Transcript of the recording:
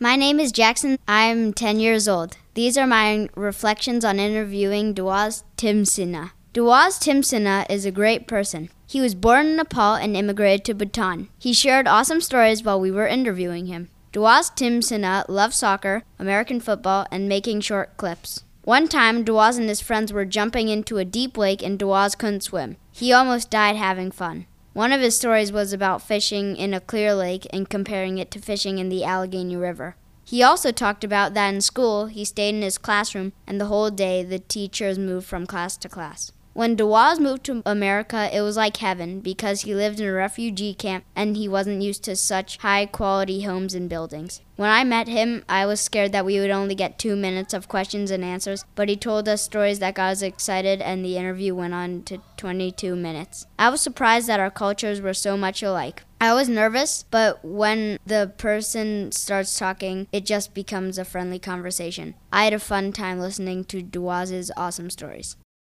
My name is Jackson. I'm 10 years old. These are my reflections on interviewing Dawaz Timsinha. Dawaz Timsinha is a great person. He was born in Nepal and immigrated to Bhutan. He shared awesome stories while we were interviewing him. Dawaz Timsinha loves soccer, American football, and making short clips. One time, Dawaz and his friends were jumping into a deep lake and Dawaz couldn't swim. He almost died having fun. One of his stories was about fishing in a clear lake and comparing it to fishing in the Allegheny River. He also talked about that in school, he stayed in his classroom, and the whole day the teachers moved from class to class. When Dawaz moved to America, it was like heaven because he lived in a refugee camp and he wasn't used to such high-quality homes and buildings. When I met him, I was scared that we would only get 2 minutes of questions and answers, but he told us stories that got us excited and the interview went on to 22 minutes. I was surprised that our cultures were so much alike. I was nervous, but when the person starts talking, it just becomes a friendly conversation. I had a fun time listening to Dawaz's awesome stories.